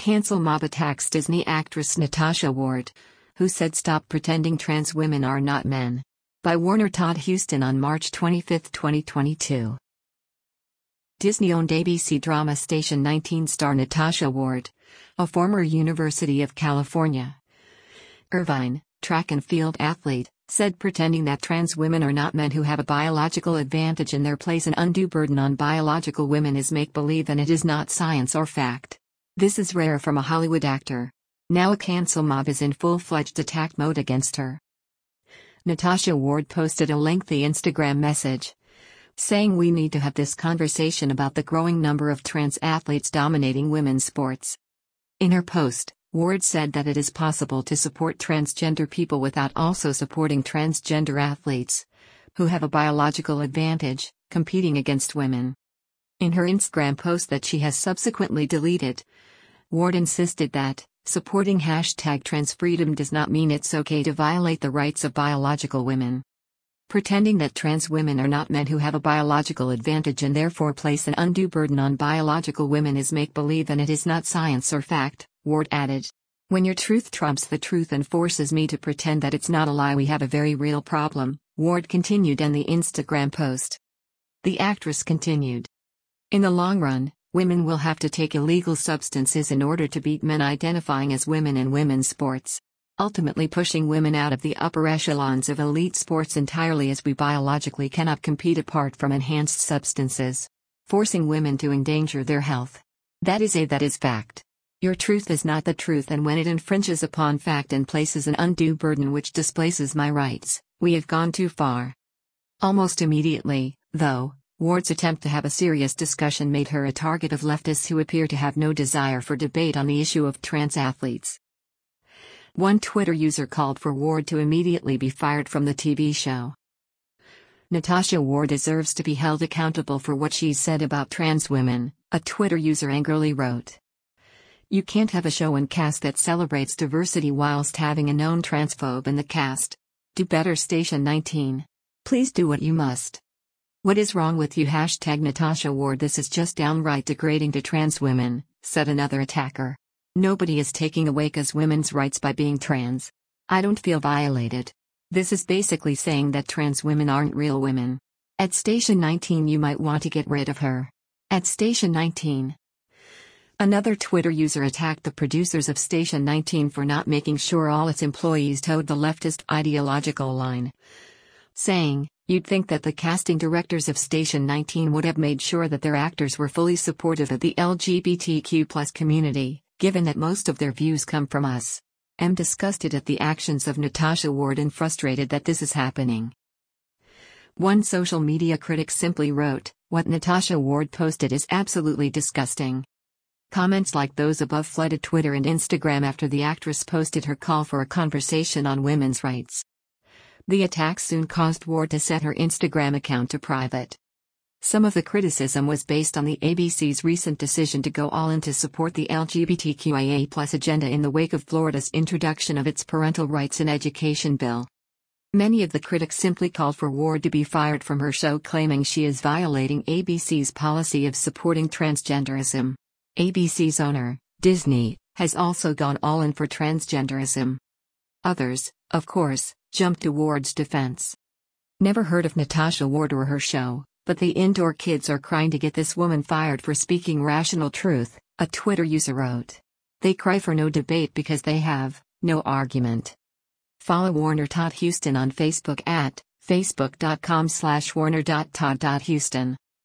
Cancel mob attacks Disney actress Natasha Ward, who said stop pretending trans women are not men. By Warner Todd Huston on March 25, 2022. Disney-owned ABC drama station 19 star Natasha Ward, a former University of California, Irvine, track and field athlete, said pretending that trans women are not men who have a biological advantage in their place an undue burden on biological women is make-believe and it is not science or fact. This is rare from a Hollywood actor. Now a cancel mob is in full-fledged attack mode against her. Natasha Ward posted a lengthy Instagram message, saying we need to have this conversation about the growing number of trans athletes dominating women's sports. In her post, Ward said that it is possible to support transgender people without also supporting transgender athletes, who have a biological advantage, competing against women. In her Instagram post that she has subsequently deleted, Ward insisted that supporting #transfreedom does not mean it's okay to violate the rights of biological women. Pretending that trans women are not men who have a biological advantage and therefore place an undue burden on biological women is make-believe and it is not science or fact, Ward added. When your truth trumps the truth and forces me to pretend that it's not a lie, we have a very real problem, Ward continued in the Instagram post. The actress continued. In the long run, women will have to take illegal substances in order to beat men identifying as women in women's sports, ultimately pushing women out of the upper echelons of elite sports entirely as we biologically cannot compete apart from enhanced substances, forcing women to endanger their health. That is fact. Your truth is not the truth, and when it infringes upon fact and places an undue burden which displaces my rights, we have gone too far. Almost immediately, though, Ward's attempt to have a serious discussion made her a target of leftists who appear to have no desire for debate on the issue of trans athletes. One Twitter user called for Ward to immediately be fired from the TV show. Natasha Ward deserves to be held accountable for what she said about trans women, a Twitter user angrily wrote. You can't have a show and cast that celebrates diversity whilst having a known transphobe in the cast. Do better, Station 19. Please do what you must. What is wrong with you? #Natasha Ward. This is just downright degrading to trans women, said another attacker. Nobody is taking away women's rights by being trans. I don't feel violated. This is basically saying that trans women aren't real women. At Station 19 you might want to get rid of her. At Station 19. Another Twitter user attacked the producers of Station 19 for not making sure all its employees towed the leftist ideological line, saying, you'd think that the casting directors of Station 19 would have made sure that their actors were fully supportive of the LGBTQ+ community, given that most of their views come from us. I'm disgusted at the actions of Natasha Ward and frustrated that this is happening. One social media critic simply wrote, what Natasha Ward posted is absolutely disgusting. Comments like those above flooded Twitter and Instagram after the actress posted her call for a conversation on women's rights. The attack soon caused Ward to set her Instagram account to private. Some of the criticism was based on the ABC's recent decision to go all in to support the LGBTQIA+ agenda in the wake of Florida's introduction of its parental rights in education bill. Many of the critics simply called for Ward to be fired from her show, claiming she is violating ABC's policy of supporting transgenderism. ABC's owner, Disney, has also gone all in for transgenderism. Others, of course, jumped to Ward's defense. Never heard of Natasha Ward or her show, but the indoor kids are crying to get this woman fired for speaking rational truth, a Twitter user wrote. They cry for no debate because they have no argument. Follow Warner Todd Huston on Facebook at facebook.com/warner.todd.huston.